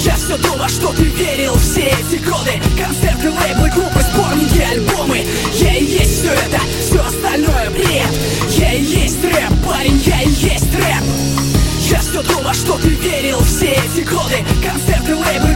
Я все то, во что ты верил все эти годы. Концерты, лейблы, группы, сборники, альбомы. Я и есть все это, все остальное бред. Я и есть рэп, парень, я и есть рэп. Я все то, во что ты верил все эти годы. Концерты, лейблы,